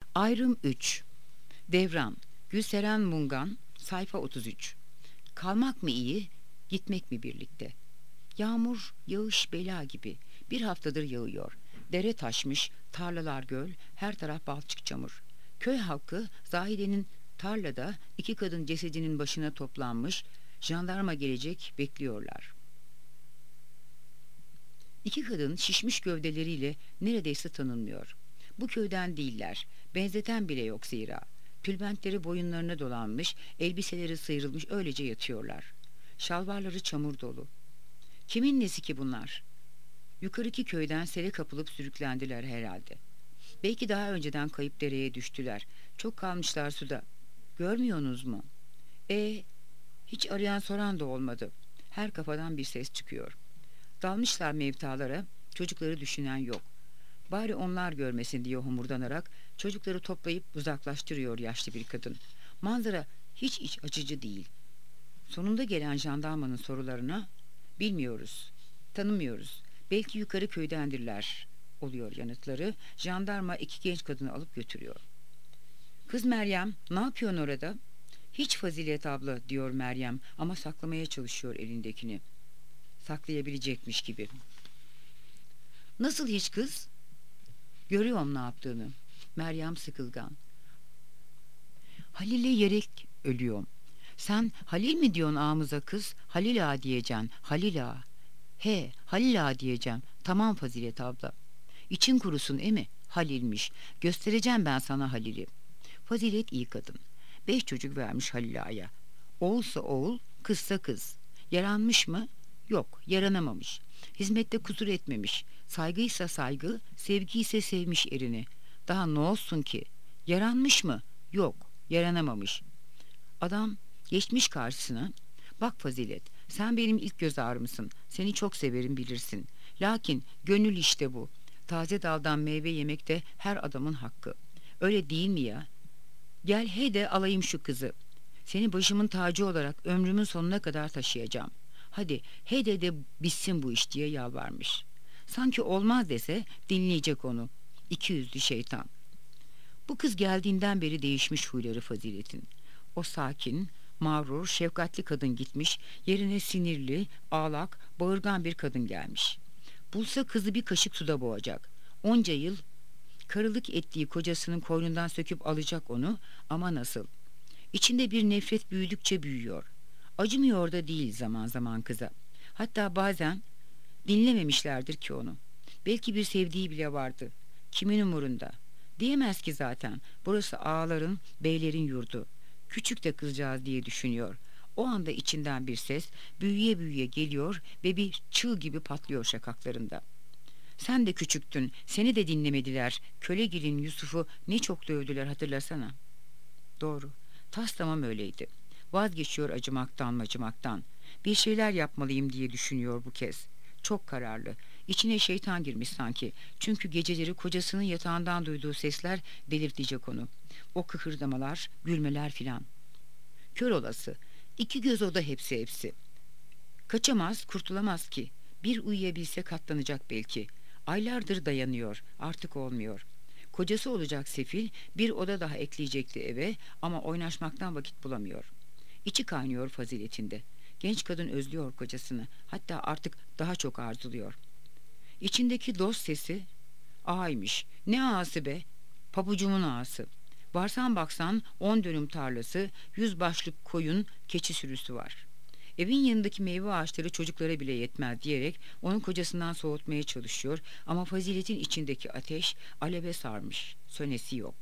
Ayrım 3. Devran. Gülseren Mungan. Sayfa 33. Kalmak mı iyi, gitmek mi birlikte? Yağmur, yağış bela gibi. Bir haftadır yağıyor. Dere taşmış, tarlalar göl, her taraf balçık çamur. Köy halkı Zahide'nin tarlada iki kadın cesedinin başına toplanmış, jandarma gelecek bekliyorlar. İki kadın şişmiş gövdeleriyle neredeyse tanınmıyor. Bu köyden değiller, benzeten bile yok zira. Tülbentleri boyunlarına dolanmış, elbiseleri sıyrılmış öylece yatıyorlar. Şalvarları çamur dolu. Kimin nesi ki bunlar? Yukarıki köyden sele kapılıp sürüklendiler herhalde. Belki daha önceden kayıp dereye düştüler. Çok kalmışlar suda. Görmüyorsunuz mu? Hiç arayan soran da olmadı. Her kafadan bir ses çıkıyor. Dalmışlar mevtalara, çocukları düşünen yok. Bari onlar görmesin diye homurdanarak çocukları toplayıp uzaklaştırıyor yaşlı bir kadın. Manzara hiç iç açıcı değil. Sonunda gelen jandarmanın sorularına bilmiyoruz, tanımıyoruz, belki yukarı köydendirler oluyor yanıtları. Jandarma iki genç kadını alıp götürüyor. Kız Meryem, ne yapıyorsun orada? Hiç Fazilet abla diyor Meryem ama saklamaya çalışıyor elindekini. Saklayabilecekmiş gibi. Nasıl hiç kız? Görüyorum ne yaptığını. Meryem sıkılgan. Halil'e yerek ölüyorum. Sen Halil mi diyorsun ağamıza kız? Halil ağa diyeceksin. Halil ağa. He, Halil ağa diyeceğim. Tamam Fazilet abla. İçin kurusun emi. Halil'miş. Göstereceğim ben sana Halil'i. Fazilet iyi kadın. 5 çocuk vermiş Halil ağaya. Oğulsa oğul, kızsa kız. Yaranmış mı? Yok, yaranamamış. Hizmette kusur etmemiş. Saygıysa saygı, sevgi ise sevmiş erini. Daha ne olsun ki? Yaranmış mı? Yok, yaranamamış. Adam geçmiş karşısına. Bak Fazilet, sen benim ilk göz ağrımsın. Seni çok severim bilirsin. Lakin gönül işte bu. Taze daldan meyve yemek de her adamın hakkı. Öyle değil mi ya? Gel he de alayım şu kızı. Seni başımın tacı olarak ömrümün sonuna kadar taşıyacağım. Hadi he de bitsin bu iş diye yalvarmış. Sanki olmaz dese dinleyecek onu. İki yüzlü şeytan. Bu kız geldiğinden beri değişmiş huyları Fazilet'in. O sakin, mağrur, şefkatli kadın gitmiş, yerine sinirli, ağlak, bağırgan bir kadın gelmiş. Bulsa kızı bir kaşık suda boğacak. Onca yıl karılık ettiği kocasının koynundan söküp alacak onu ama nasıl? İçinde bir nefret büyüdükçe büyüyor. Acımıyor da değil zaman zaman kıza. Hatta bazen dinlememişlerdir ki onu. Belki bir sevdiği bile vardı. Kimin umurunda? Diyemez ki zaten. Burası ağaların, beylerin yurdu. Küçük de kızcağız diye düşünüyor. O anda içinden bir ses büyüye büyüye geliyor ve bir çığ gibi patlıyor şakaklarında. Sen de küçüktün, seni de dinlemediler. Kölegilin Yusuf'u ne çok dövdüler hatırlasana. Doğru, tas tamam öyleydi. Vazgeçiyor acımaktan. Bir şeyler yapmalıyım diye düşünüyor bu kez. Çok kararlı. İçine şeytan girmiş sanki. Çünkü geceleri kocasının yatağından duyduğu sesler delirtecek onu. O kıkırdamalar, gülmeler filan. Kör olası. İki göz oda hepsi. Kaçamaz, kurtulamaz ki. Bir uyuyabilse katlanacak belki. Aylardır dayanıyor, artık olmuyor. Kocası olacak sefil, bir oda daha ekleyecekti eve ama oynaşmaktan vakit bulamıyor. İçi kaynıyor faziletinde. Genç kadın özlüyor kocasını, hatta artık daha çok arzuluyor. İçindeki dost sesi, ağaymış, ne ağası be, pabucumun ağası. Varsan baksan 10 dönüm tarlası, 100 başlık koyun, keçi sürüsü var. Evin yanındaki meyve ağaçları çocuklara bile yetmez diyerek onu kocasından soğutmaya çalışıyor ama faziletin içindeki ateş aleve sarmış, sönesi yok.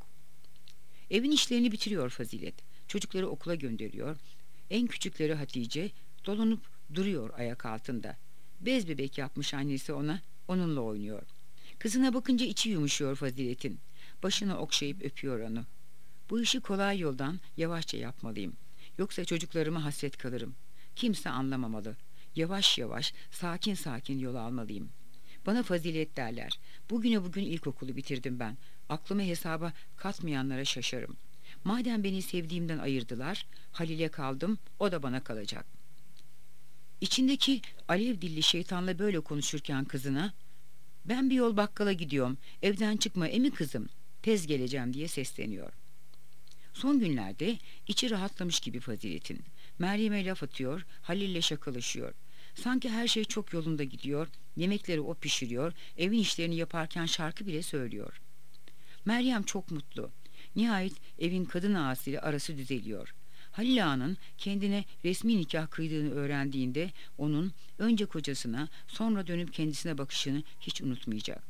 Evin işlerini bitiriyor Fazilet. Çocukları okula gönderiyor. En küçükleri Hatice dolanıp duruyor ayak altında. Bez bebek yapmış annesi ona, onunla oynuyor. Kızına bakınca içi yumuşuyor Fazilet'in. Başını okşayıp öpüyor onu. Bu işi kolay yoldan yavaşça yapmalıyım. Yoksa çocuklarıma hasret kalırım. Kimse anlamamalı. Yavaş yavaş, sakin sakin yol almalıyım. Bana fazilet derler. Bugün ilkokulu bitirdim ben. Aklımı hesaba katmayanlara şaşarım. Madem beni sevdiğimden ayırdılar, Halil'e kaldım, o da bana kalacak. İçindeki alev dilli şeytanla böyle konuşurken kızına, ben bir yol bakkala gidiyorum, evden çıkma emi kızım, tez geleceğim diye sesleniyor. Son günlerde içi rahatlamış gibi Fazilet'in. Meryem'e laf atıyor, Halil'le şakalaşıyor. Sanki her şey çok yolunda gidiyor, yemekleri o pişiriyor, evin işlerini yaparken şarkı bile söylüyor. Meryem çok mutlu. Nihayet evin kadın ağasıyla arası düzeliyor. Halil Ağa'nın kendine resmi nikah kıydığını öğrendiğinde onun önce kocasına sonra dönüp kendisine bakışını hiç unutmayacak.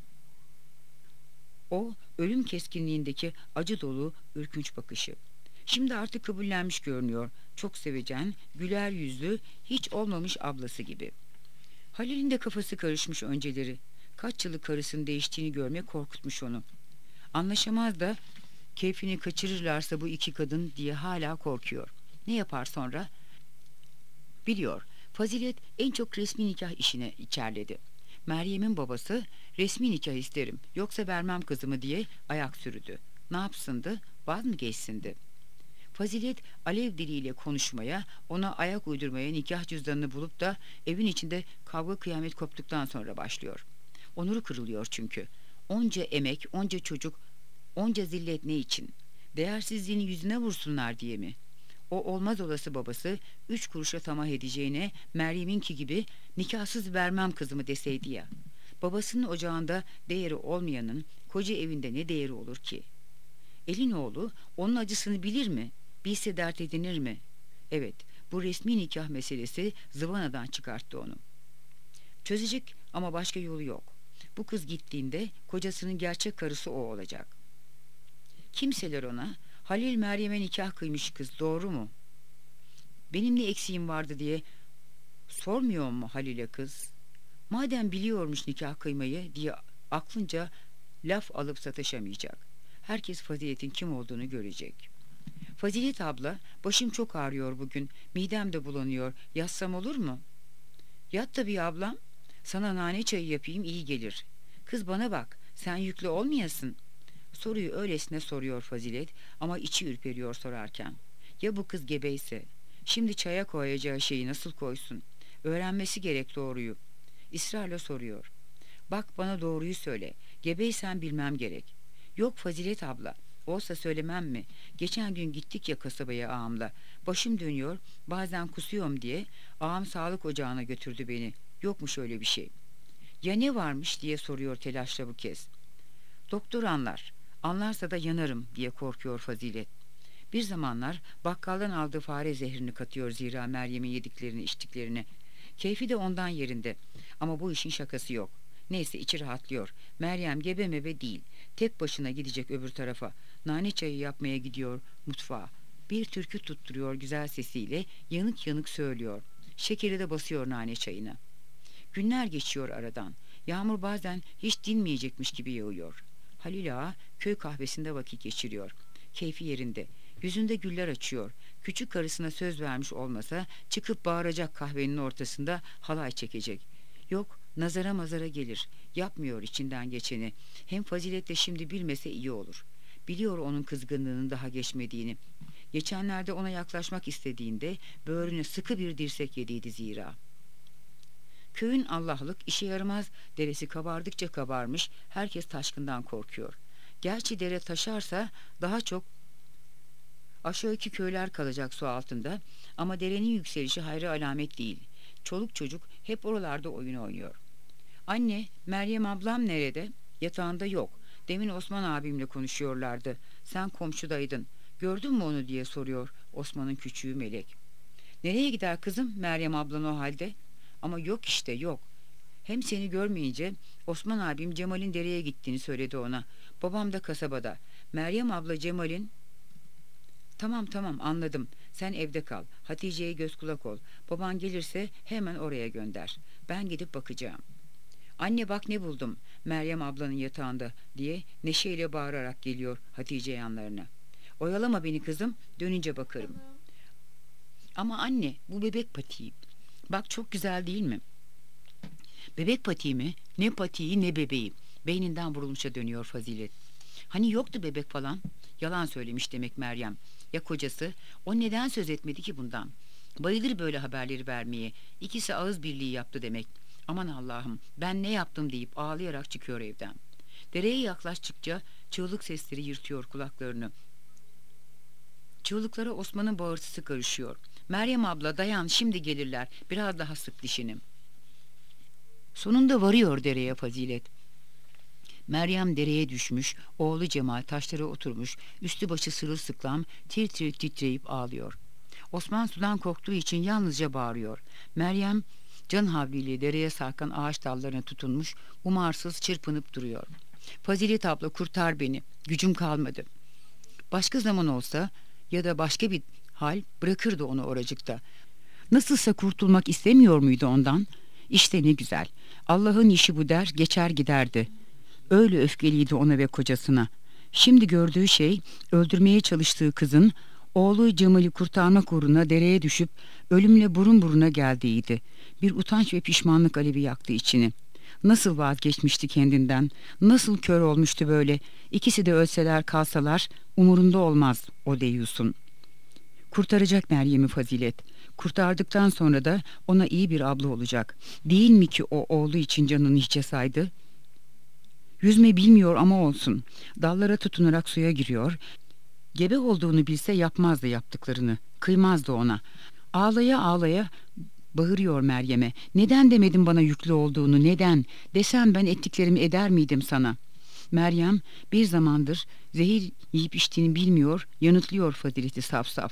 O ölüm keskinliğindeki acı dolu ürkünç bakışı. Şimdi artık kabullenmiş görünüyor. Çok sevecen, güler yüzlü, hiç olmamış ablası gibi. Halil'in de kafası karışmış önceleri. Kaç yıllık karısının değiştiğini görmek korkutmuş onu. Anlaşamaz da keyfini kaçırırlarsa bu iki kadın diye hala korkuyor. Ne yapar sonra? Biliyor, Fazilet en çok resmi nikah işine içerledi. Meryem'in babası resmi nikah isterim yoksa vermem kızımı diye ayak sürüdü. Ne yapsındı? Vaz mı geçsindi? Fazilet alev diliyle konuşmaya, ona ayak uydurmaya nikah cüzdanını bulup da evin içinde kavga kıyamet koptuktan sonra başlıyor. Onuru kırılıyor çünkü. Onca emek, onca çocuk, onca zillet ne için? Değersizliğini yüzüne vursunlar diye mi? O olmaz olası babası 3 kuruşa tamah edeceğine Meryem'inki gibi nikahsız vermem kızımı deseydi ya. Babasının ocağında değeri olmayanın koca evinde ne değeri olur ki? Elin oğlu onun acısını bilir mi? Bilse dert edinir mi? Evet, bu resmi nikah meselesi zıvanadan çıkarttı onu. Çözecek ama başka yolu yok. Bu kız gittiğinde kocasının gerçek karısı o olacak. Kimseler ona Halil Meryem'e nikah kıymış kız doğru mu? Benim ne eksiğim vardı diye sormuyor mu Halil'e kız? Madem biliyormuş nikah kıymayı diye aklınca laf alıp sataşamayacak. Herkes Fazilet'in kim olduğunu görecek. Fazilet abla, başım çok ağrıyor bugün, midem de bulanıyor, yatsam olur mu? Yat tabii ablam, sana nane çayı yapayım iyi gelir. Kız bana bak, sen yüklü olmayasın. Soruyu öylesine soruyor Fazilet ama içi ürperiyor sorarken. Ya bu kız gebeyse? Şimdi çaya koyacağı şeyi nasıl koysun? Öğrenmesi gerek doğruyu. İsrarla soruyor. Bak bana doğruyu söyle. Gebeysen bilmem gerek. Yok Fazilet abla. Olsa söylemem mi? Geçen gün gittik ya kasabaya ağamla. Başım dönüyor, bazen kusuyorum diye ağam sağlık ocağına götürdü beni. Yokmuş öyle bir şey. Ya ne varmış diye soruyor telaşla bu kez. Doktor anlar. Anlarsa da yanarım diye korkuyor Fazilet. Bir zamanlar bakkaldan aldığı fare zehrini katıyor zira Meryem'in yediklerini içtiklerini. Keyfi de ondan yerinde. Ama bu işin şakası yok. Neyse içi rahatlıyor. Meryem gebe mebe değil. Tek başına gidecek öbür tarafa. Nane çayı yapmaya gidiyor mutfağa. Bir türkü tutturuyor güzel sesiyle. Yanık yanık söylüyor. Şekeri de basıyor nane çayına. Günler geçiyor aradan. Yağmur bazen hiç dinmeyecekmiş gibi yağıyor. Halil Ağa köy kahvesinde vakit geçiriyor. Keyfi yerinde. Yüzünde güller açıyor. Küçük karısına söz vermiş olmasa çıkıp bağıracak kahvenin ortasında halay çekecek. Yok nazara mazara gelir. Yapmıyor içinden geçeni. Hem Fazilet de şimdi bilmese iyi olur. Biliyor onun kızgınlığının daha geçmediğini. Geçenlerde ona yaklaşmak istediğinde böğrüne sıkı bir dirsek yediydi zira. Köyün Allah'lık işe yaramaz deresi kabardıkça kabarmış, herkes taşkından korkuyor. Gerçi dere taşarsa daha çok aşağıki köyler kalacak su altında ama derenin yükselişi hayra alamet değil. Çoluk çocuk hep oralarda oyun oynuyor. Anne, Meryem ablam nerede? Yatağında yok. Demin Osman abimle konuşuyorlardı. Sen komşudaydın. Gördün mü onu diye soruyor Osman'ın küçüğü Melek. Nereye gider kızım Meryem ablan o halde? Ama yok işte yok. Hem seni görmeyince Osman abim Cemal'in dereye gittiğini söyledi ona. Babam da kasabada. Meryem abla Cemal'in... Tamam tamam anladım. Sen evde kal. Hatice'ye göz kulak ol. Baban gelirse hemen oraya gönder. Ben gidip bakacağım. Anne bak ne buldum. Meryem ablanın yatağında diye neşeyle bağırarak geliyor Hatice yanlarına. Oyalama beni kızım. Dönünce bakarım. Ama anne bu bebek patiği. Bak çok güzel değil mi? Bebek patiği mi? Ne patiği ne bebeği. Beyninden vurulmuşa dönüyor Fazilet. Hani yoktu bebek falan. Yalan söylemiş demek Meryem. Ya kocası? O neden söz etmedi ki bundan? Bayılır böyle haberleri vermeye. İkisi ağız birliği yaptı demek. Aman Allah'ım ben ne yaptım deyip ağlayarak çıkıyor evden. Dereye yaklaştıkça Çığlık sesleri yırtıyor kulaklarını. Çığlıklara Osman'ın bağırtısı karışıyor. Meryem abla dayan, şimdi gelirler. Biraz daha sık dişini. Sonunda varıyor dereye Fazilet. Meryem dereye düşmüş, oğlu Cemal taşlara oturmuş, üstü başı sırılsıklam, tir tir titreyip ağlıyor. Osman sudan korktuğu için yalnızca bağırıyor. Meryem can havliyle dereye sarkan ağaç dallarına tutunmuş, umarsız çırpınıp duruyor. Fazilet abla kurtar beni, gücüm kalmadı. Başka zaman olsa ya da başka bir hal bırakırdı onu oracıkta. Nasılsa kurtulmak istemiyor muydu ondan? İşte ne güzel. Allah'ın işi bu der, geçer giderdi. Öyle öfkeliydi ona ve kocasına. Şimdi gördüğü şey, öldürmeye çalıştığı kızın, oğlu Cemal'i kurtarmak uğruna dereye düşüp ölümle burun buruna geldiğiydi. Bir utanç ve pişmanlık alevi yaktı içini. Nasıl vazgeçmişti kendinden, nasıl kör olmuştu böyle. İkisi de ölseler kalsalar umurunda olmaz o deyyusun. Kurtaracak Meryem'i Fazilet. Kurtardıktan sonra da ona iyi bir abla olacak. Değil mi ki o oğlu için canını hiçe saydı? Yüzme bilmiyor ama olsun. Dallara tutunarak suya giriyor. Gebe olduğunu bilse yapmazdı yaptıklarını. Kıymazdı ona. Ağlaya ağlaya bağırıyor Meryem'e. Neden demedin bana yüklü olduğunu, neden? Desem ben ettiklerimi eder miydim sana? Meryem bir zamandır zehir yiyip içtiğini bilmiyor, yanıtlıyor Fazilet'i saf saf.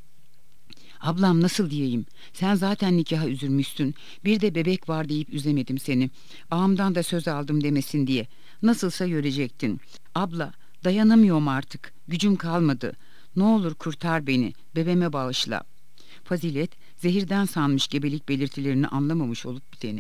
Ablam nasıl diyeyim? Sen zaten nikaha üzülmüşsün. Bir de bebek var deyip üzemedim seni. Ağamdan da söz aldım demesin diye. Nasılsa görecektin. Abla dayanamıyorum artık. Gücüm kalmadı. Ne olur kurtar beni. Bebeğime bağışla. Fazilet zehirden sanmış gebelik belirtilerini anlamamış olup biteni.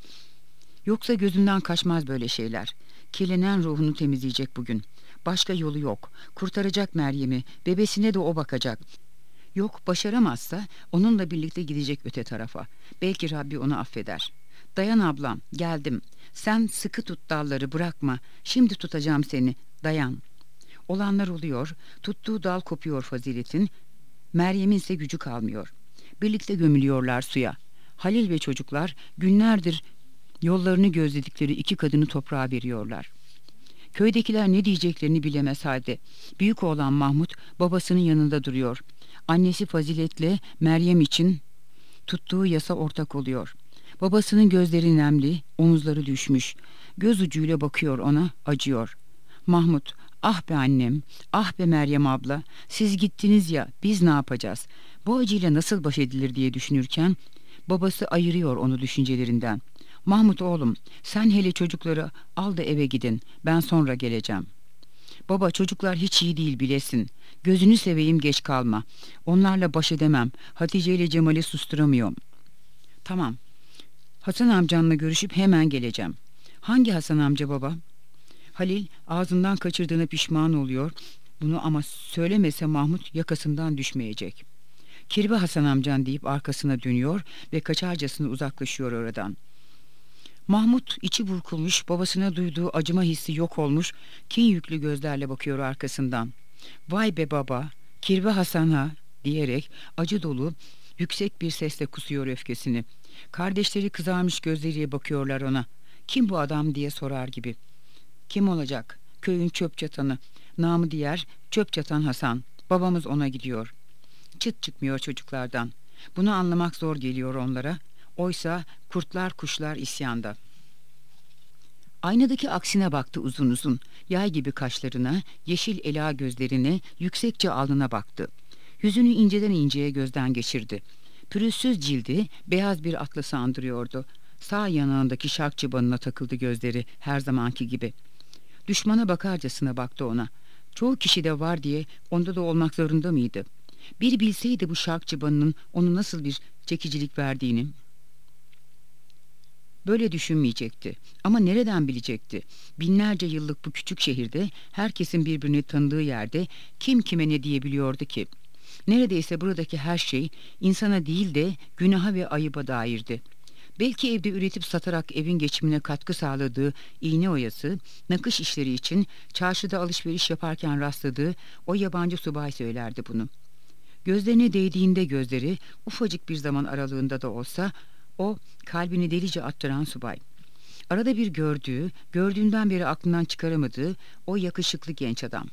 Yoksa gözünden kaçmaz böyle şeyler. Kirlenen ruhunu temizleyecek bugün. Başka yolu yok. Kurtaracak Meryem'i. Bebesine de o bakacak. Yok başaramazsa onunla birlikte gidecek öte tarafa. Belki Rabbi onu affeder. Dayan ablam, geldim. Sen sıkı tut dalları, bırakma. Şimdi tutacağım seni. Dayan. Olanlar oluyor. Tuttuğu dal kopuyor Fazilet'in. Meryem'in ise gücü kalmıyor. Birlikte gömülüyorlar suya. Halil ve çocuklar günlerdir yollarını gözledikleri iki kadını toprağa veriyorlar. Köydekiler ne diyeceklerini bilemez halde. Büyük oğlan Mahmut babasının yanında duruyor. Annesi Fazilet'le Meryem için tuttuğu yasa ortak oluyor. Babasının gözleri nemli, omuzları düşmüş. Göz ucuyla bakıyor ona, acıyor. Mahmut, ah be annem, ah be Meryem abla, siz gittiniz ya, biz ne yapacağız? Bu acıyla nasıl baş edilir diye düşünürken babası ayırıyor onu düşüncelerinden. Mahmut oğlum, sen hele çocukları al da eve gidin, ben sonra geleceğim. Baba çocuklar hiç iyi değil bilesin. Gözünü seveyim geç kalma. Onlarla baş edemem. Hatice ile Cemal'i susturamıyorum. Tamam. Hasan amcanla görüşüp hemen geleceğim. Hangi Hasan amca baba? Halil ağzından kaçırdığına pişman oluyor. Bunu ama söylemese Mahmut yakasından düşmeyecek. Kirve Hasan amcan deyip arkasına dönüyor ve kaçarcasına uzaklaşıyor oradan. Mahmut içi burkulmuş, babasına duyduğu acıma hissi yok olmuş, kin yüklü gözlerle bakıyor arkasından. Vay be baba, Kirve Hasan ha diyerek acı dolu, yüksek bir sesle kusuyor öfkesini. Kardeşleri kızarmış gözleriyle bakıyorlar ona. Kim bu adam diye sorar gibi. Kim olacak? Köyün çöp çatanı. Namı diğer çöp çatan Hasan. Babamız ona gidiyor. Çıt çıkmıyor çocuklardan. Bunu anlamak zor geliyor onlara. Oysa kurtlar kuşlar isyanda. Aynadaki aksine baktı uzun uzun. Yay gibi kaşlarına, yeşil ela gözlerine, yüksekçe alnına baktı. Yüzünü inceden inceye gözden geçirdi. Pürüzsüz cildi beyaz bir atlası andırıyordu. Sağ yanağındaki şark çıbanına takıldı gözleri her zamanki gibi. Düşmana bakarcasına baktı ona. Çoğu kişi de var diye onda da olmak zorunda mıydı? Bir bilseydi bu şark çıbanının onu nasıl bir çekicilik verdiğini. Böyle düşünmeyecekti. Ama nereden bilecekti? Binlerce yıllık bu küçük şehirde, herkesin birbirini tanıdığı yerde kim kime ne diyebiliyordu ki? Neredeyse buradaki her şey insana değil de günaha ve ayıba dairdi. Belki evde üretip satarak evin geçimine katkı sağladığı iğne oyası, nakış işleri için çarşıda alışveriş yaparken rastladığı o yabancı subay söylerdi bunu. Gözlerine değdiğinde gözleri, ufacık bir zaman aralığında da olsa, o kalbini delice attıran subay. Arada bir gördüğünden beri aklından çıkaramadığı o yakışıklı genç adam.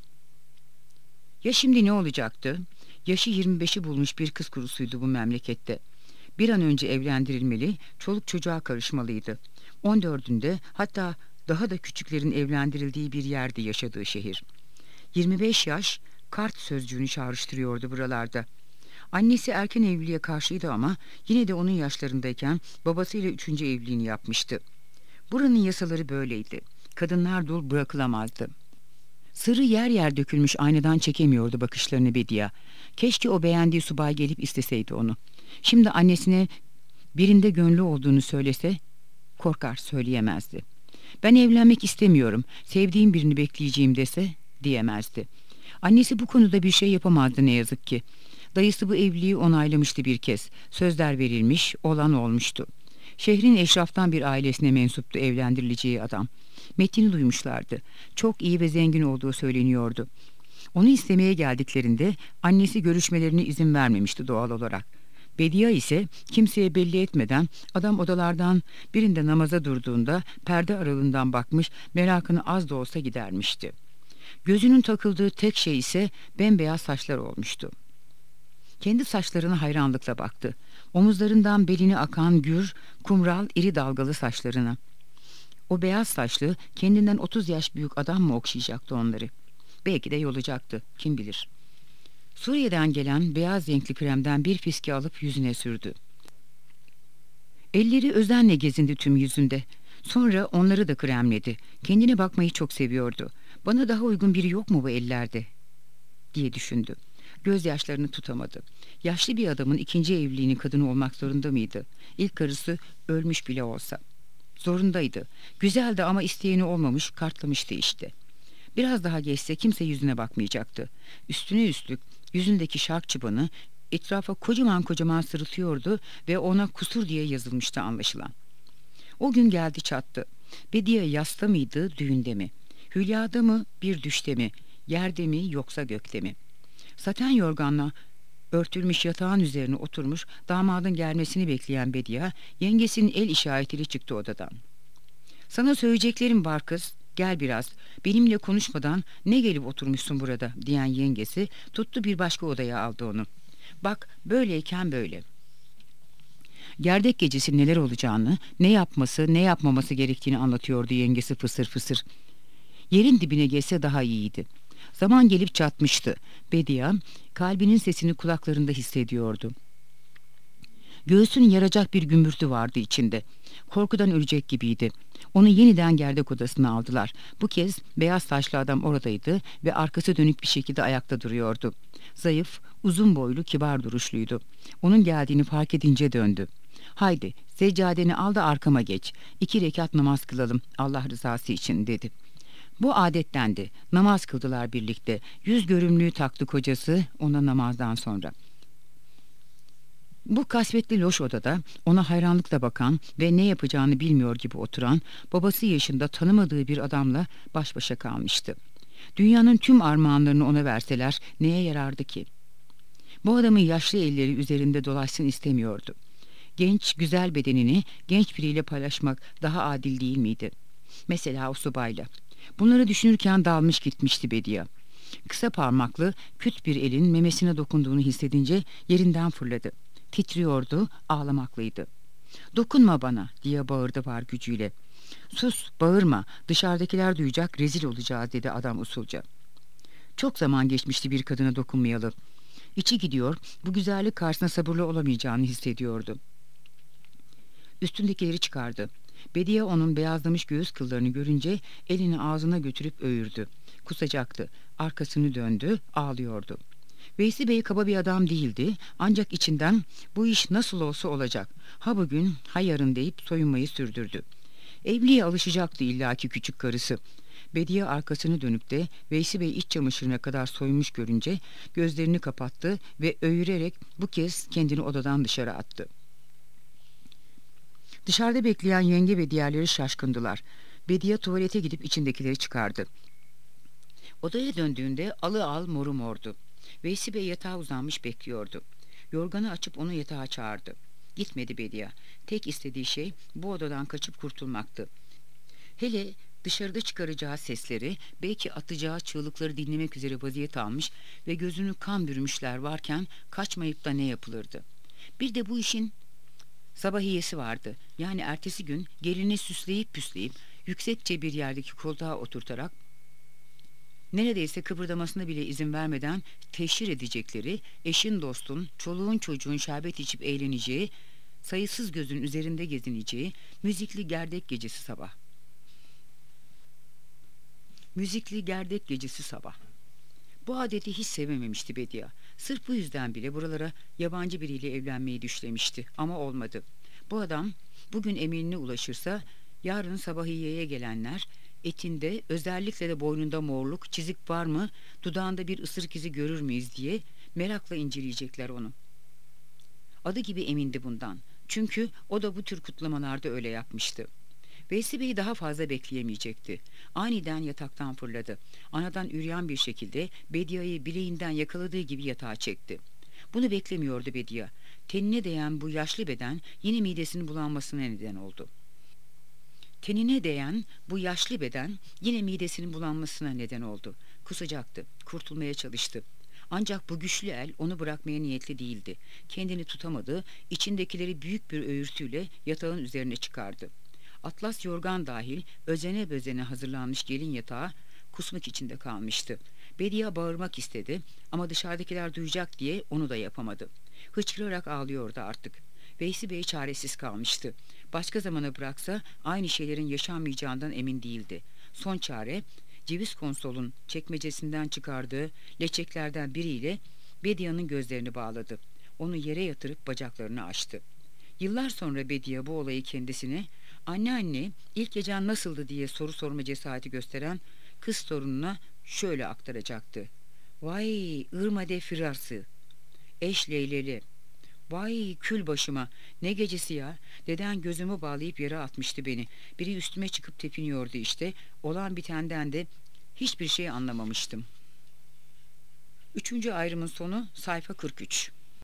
Ya şimdi ne olacaktı? Yaşı 25'i bulmuş bir kız kurusuydu bu memlekette. Bir an önce evlendirilmeli, çoluk çocuğa karışmalıydı. 14'ünde, hatta daha da küçüklerin evlendirildiği bir yerde yaşadığı şehir. 25 yaş, kart sözcüğünü çağrıştırıyordu buralarda. Annesi erken evliliğe karşıydı ama yine de onun yaşlarındayken babasıyla 3. evliliğini yapmıştı. Buranın yasaları böyleydi. Kadınlar dul bırakılamazdı. Sırrı yer yer dökülmüş aynadan çekemiyordu bakışlarını Bediye. Keşke o beğendiği subay gelip isteseydi onu. Şimdi annesine birinde gönlü olduğunu söylese, korkar söyleyemezdi. Ben evlenmek istemiyorum, sevdiğim birini bekleyeceğim dese, diyemezdi. Annesi bu konuda bir şey yapamazdı ne yazık ki. Dayısı bu evliliği onaylamıştı bir kez. Sözler verilmiş, olan olmuştu. Şehrin eşraftan bir ailesine mensuptu evlendirileceği adam. Metin'i duymuşlardı. Çok iyi ve zengin olduğu söyleniyordu. Onu istemeye geldiklerinde annesi görüşmelerine izin vermemişti doğal olarak. Bediye ise kimseye belli etmeden adam odalardan birinde namaza durduğunda perde aralığından bakmış, merakını az da olsa gidermişti. Gözünün takıldığı tek şey ise bembeyaz saçlar olmuştu. Kendi saçlarına hayranlıkla baktı. Omuzlarından beline akan gür, kumral, iri dalgalı saçlarına. O beyaz saçlı, kendinden 30 yaş büyük adam mı okşayacaktı onları? Belki de yolacaktı, kim bilir. Suriye'den gelen beyaz renkli kremden bir fiske alıp yüzüne sürdü. Elleri özenle gezindi tüm yüzünde. Sonra onları da kremledi. Kendine bakmayı çok seviyordu. Bana daha uygun biri yok mu bu ellerde? Diye düşündü. Gözyaşlarını tutamadı. Yaşlı bir adamın 2. evliliğinin kadını olmak zorunda mıydı? İlk karısı ölmüş bile olsa. Zorundaydı. Güzeldi ama isteyeni olmamış, kartlamıştı işte. Biraz daha geçse kimse yüzüne bakmayacaktı. Üstüne üstlük yüzündeki şark çıbanı etrafa kocaman kocaman sırıtıyordu ve ona kusur diye yazılmıştı anlaşılan. O gün geldi çattı. Bediye yasta mıydı, düğünde mi? Hülyada mı, bir düşte mi? Yerde mi, yoksa gökte mi? Saten yorganla örtülmüş yatağın üzerine oturmuş, damadın gelmesini bekleyen Bediye, yengesinin el işaretiyle çıktı odadan. "Sana söyleyeceklerim var kız, gel biraz. Benimle konuşmadan ne gelip oturmuşsun burada?" diyen yengesi tuttu bir başka odaya aldı onu. "Bak, böyleyken böyle. Gerdek gecesi neler olacağını, ne yapması, ne yapmaması gerektiğini anlatıyordu yengesi fısır fısır. Yerin dibine gelse daha iyiydi. Zaman gelip çatmıştı. Bediye kalbinin sesini kulaklarında hissediyordu. Göğsünü yaracak bir gümbürtü vardı içinde. Korkudan ölecek gibiydi. Onu yeniden gerdek odasına aldılar. Bu kez beyaz saçlı adam oradaydı ve arkası dönük bir şekilde ayakta duruyordu. Zayıf, uzun boylu, kibar duruşluydu. Onun geldiğini fark edince döndü. "Haydi, seccadeni al da arkama geç. 2 rekat namaz kılalım Allah rızası için," dedi. Bu adettendi. Namaz kıldılar birlikte. Yüz görümlüğü taktı kocası ona namazdan sonra. Bu kasvetli loş odada ona hayranlıkla bakan ve ne yapacağını bilmiyor gibi oturan, babası yaşında tanımadığı bir adamla baş başa kalmıştı. Dünyanın tüm armağanlarını ona verseler neye yarardı ki? Bu adamın yaşlı elleri üzerinde dolaşsın istemiyordu. Genç, güzel bedenini genç biriyle paylaşmak daha adil değil miydi? Mesela o subayla. Bunları düşünürken dalmış gitmişti Bediye. Kısa parmaklı, küt bir elin memesine dokunduğunu hissedince yerinden fırladı. Titriyordu, ağlamaklıydı. "Dokunma bana," diye bağırdı var gücüyle. "Sus, bağırma, dışarıdakiler duyacak, rezil olacağız," dedi adam usulca. Çok zaman geçmişti bir kadına dokunmayalı. İçi gidiyor, bu güzellik karşısında sabırlı olamayacağını hissediyordu. Üstündekileri çıkardı. Bediye onun beyazlamış göğüs kıllarını görünce elini ağzına götürüp öğürdü. Kusacaktı. Arkasını döndü, ağlıyordu. Veysi Bey kaba bir adam değildi, ancak içinden bu iş nasıl olsa olacak, ha bugün ha yarın deyip soyunmayı sürdürdü. Evliliğe alışacaktı illaki küçük karısı. Bediye arkasını dönüp de Veysi Bey iç çamaşırına kadar soyunmuş görünce gözlerini kapattı ve öğürerek bu kez kendini odadan dışarı attı. Dışarıda bekleyen yenge ve diğerleri şaşkındılar. Bediye tuvalete gidip içindekileri çıkardı. Odaya döndüğünde alı al moru mordu. Veysi Bey yatağa uzanmış bekliyordu. Yorganı açıp onu yatağa çağırdı. Gitmedi Bediye. Tek istediği şey bu odadan kaçıp kurtulmaktı. Hele dışarıda çıkaracağı sesleri, belki atacağı çığlıkları dinlemek üzere vaziyet almış ve gözünü kan bürümüşler varken kaçmayıp da ne yapılırdı? Bir de bu işin sabahiyesi vardı. Yani ertesi gün gelini süsleyip püsleyip yüksekçe bir yerdeki koltuğa oturtarak neredeyse kıpırdamasına bile izin vermeden teşhir edecekleri, eşin dostun, çoluğun çocuğun şerbet içip eğleneceği, sayısız gözün üzerinde gezineceği müzikli gerdek gecesi sabah. Müzikli gerdek gecesi sabah. Bu adeti hiç sevememişti Bediye. Sırf bu yüzden bile buralara yabancı biriyle evlenmeyi düşlemişti ama olmadı. Bu adam bugün emiline ulaşırsa yarın sabahiyeye gelenler etinde, özellikle de boynunda morluk, çizik var mı, dudağında bir ısırık izi görür müyüz diye merakla inceleyecekler onu. Adı gibi emindi bundan. Çünkü o da bu tür kutlamalarda öyle yapmıştı. Veysi Bey daha fazla bekleyemeyecekti. Aniden yataktan fırladı. Anadan üryan bir şekilde Bediye'yi bileğinden yakaladığı gibi yatağa çekti. Bunu beklemiyordu Bediye. Tenine değen bu yaşlı beden yine midesinin bulanmasına neden oldu. Tenine değen bu yaşlı beden yine midesinin bulanmasına neden oldu. Kusacaktı, kurtulmaya çalıştı. Ancak bu güçlü el onu bırakmaya niyetli değildi. Kendini tutamadı, içindekileri büyük bir öğürtüyle yatağın üzerine çıkardı. Atlas yorgan dahil özene bözene hazırlanmış gelin yatağı kusmak içinde kalmıştı. Bediye bağırmak istedi ama dışarıdakiler duyacak diye onu da yapamadı. Hıçkırarak ağlıyordu artık. Veysi Bey çaresiz kalmıştı. Başka zamana bıraksa aynı şeylerin yaşanmayacağından emin değildi. Son çare ceviz konsolun çekmecesinden çıkardığı leçeklerden biriyle Bediye'nin gözlerini bağladı. Onu yere yatırıp bacaklarını açtı. Yıllar sonra Bediye bu olayı kendisine "Anne, ilk gecen nasıldı?" diye soru sorma cesareti gösteren kız torununa şöyle aktaracaktı. "Vay ırmade firarsı, eş leyleli. Vay kül başıma, ne gecesi ya. Deden gözümü bağlayıp yere atmıştı beni. Biri üstüme çıkıp tepiniyordu işte. Olan bitenden de hiçbir şey anlamamıştım." Üçüncü ayrımın sonu sayfa 43.